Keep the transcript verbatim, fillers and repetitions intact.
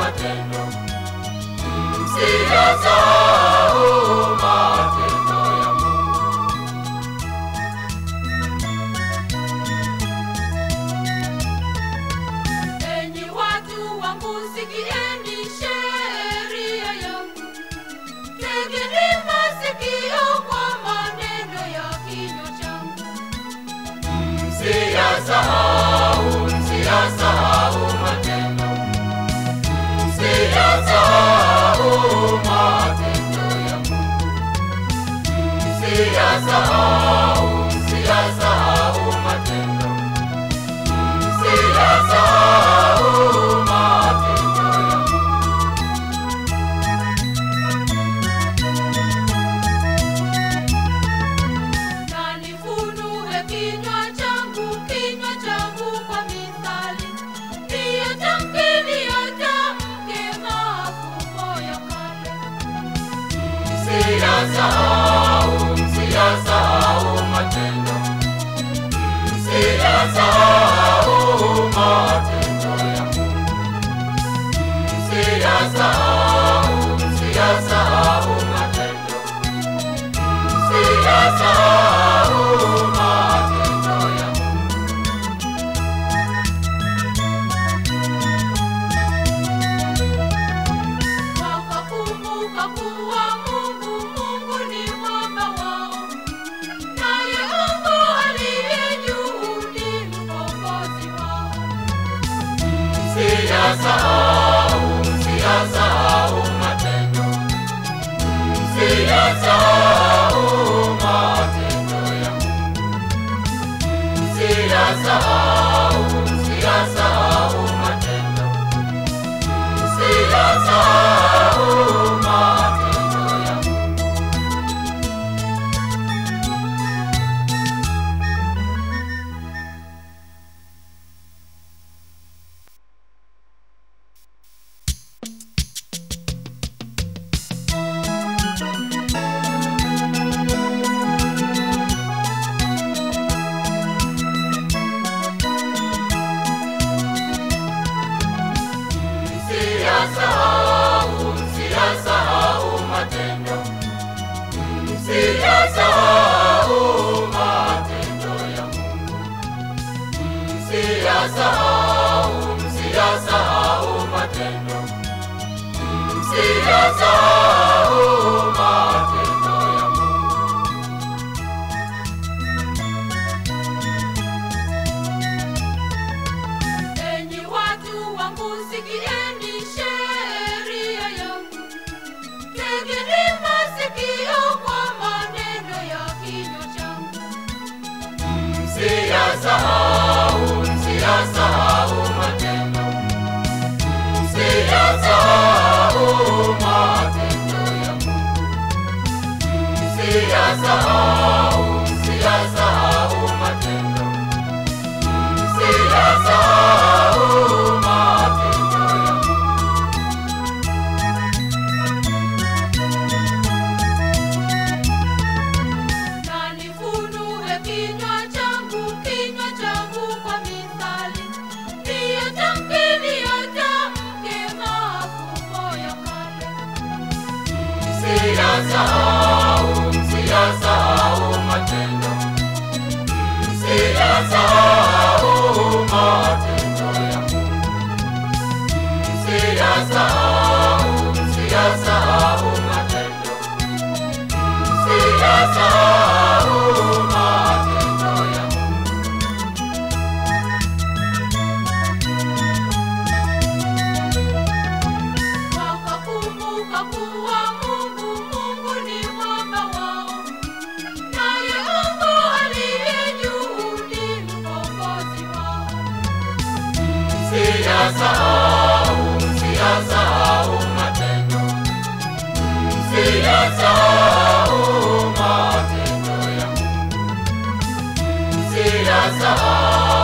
matendo, msiyasahau matendo ya Mungu. Enyi watu wangu, sikieni sheria yangu, tegeni masikio kwa maneno ya kinywa changu. Msiyasahau, msiyasahau matendo, msiyasahau matendo ya Mungu. Msiyasahau, msiyasahau matendo, msiyasahau matendo ya Mungu. Na nifunue kinywa changu, kinywa changu kwa mithali, niyatamke, niyatamke mafumbo ya kale. Msiyasahau, msiyasahau matendo, msiyasahau matendo ya Mungu. Msiyasahau, msiyasahau matendo, msiyasahau matendo ya Mungu. Wakakumbuka kuwa Mungu, Mungu ni mwamba wao, naye Mungu aliye juu ni mkombozi wao. Msiyasahau, msiyasahau matendo, msiyasahau matendo ya Mungu. Msiyasahau, msiyasahau matendo, msiyasahau matendo ya Mungu. Msiyasahau, msiyasahau matendo, msiyasahau matendo ya Mungu. Msiyasahau, msiyasahau matendo, msiyasahau matendo ya Mungu. Enyi watu wangu, sikieni sheria yangu, tegeni masikio kwa maneno ya kinywa changu. Msiyasahau, msiyasahau matendo, msiyasahau matendo ya Mungu. Msiyasahau, msiyasahau matendo, msiyasahau matendo ya Mungu. Na nifunue kinywa changu, kinywa changu kwa mithali, niyatamke, niyatamke mafumbo ya kale. Msiyasahau, msiyasahau matendo, msiyasahau matendo ya Mungu. Msiyasahau, msiyasahau matendo, msiyasahau matendo ya Mungu. Wakakumbuka kuwa Mungu, Mungu ni mwamba wao, naye Mungu aliye juu ni mkombozi wao. Msiyasahau, msiyasahau matendo, msiyasahau matendo ya Mungu. Msiyasahau,